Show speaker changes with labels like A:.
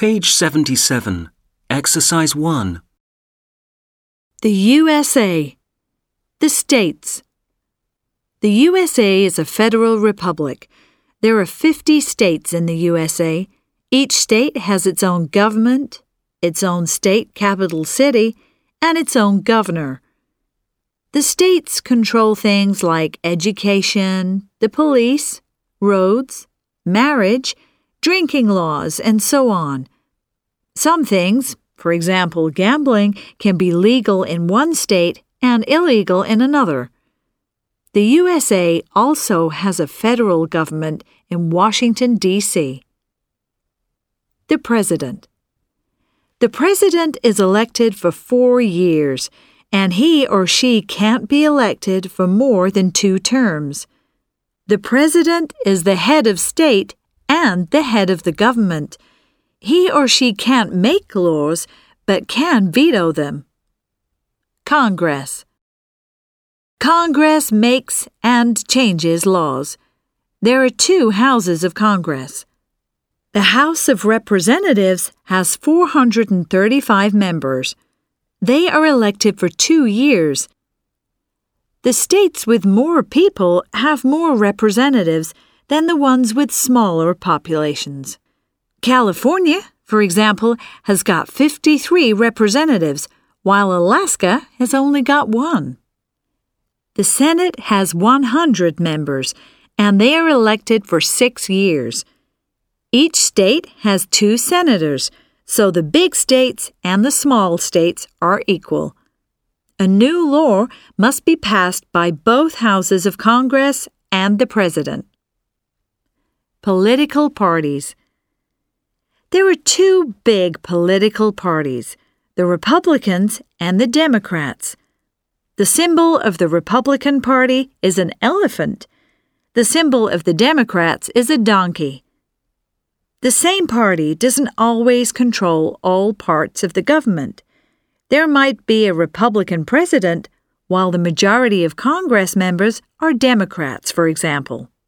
A: Page 77. Exercise 1.
B: The USA. The states. The USA is a federal republic. There are 50 states in the USA. Each state has its own government, its own state capital city, and its own governor. The states control things like education, the police, roads, marriage, drinking laws, and so on. Some things, for example, gambling, can be legal in one state and illegal in another. The USA also has a federal government in Washington, D.C. The President. The President is elected for 4 years, and he or she can't be elected for more than 2 terms. The President is the head of state and the head of the government. He or she can't make laws, but can veto them. Congress. Congress makes and changes laws. There are 2 houses of Congress. The House of Representatives has 435 members. They are elected for 2 years. The states with more people have more representatives than the ones with smaller populations. California, for example, has got 53 representatives, while Alaska has only got 1. The Senate has 100 members, and they are elected for 6 years. Each state has 2 senators, so the big states and the small states are equal. A new law must be passed by both houses of Congress and the President. Political parties. There are 2 big political parties, the Republicans and the Democrats. The symbol of the Republican Party is an elephant. The symbol of the Democrats is a donkey. The same party doesn't always control all parts of the government. There might be a Republican president, while the majority of Congress members are Democrats, for example.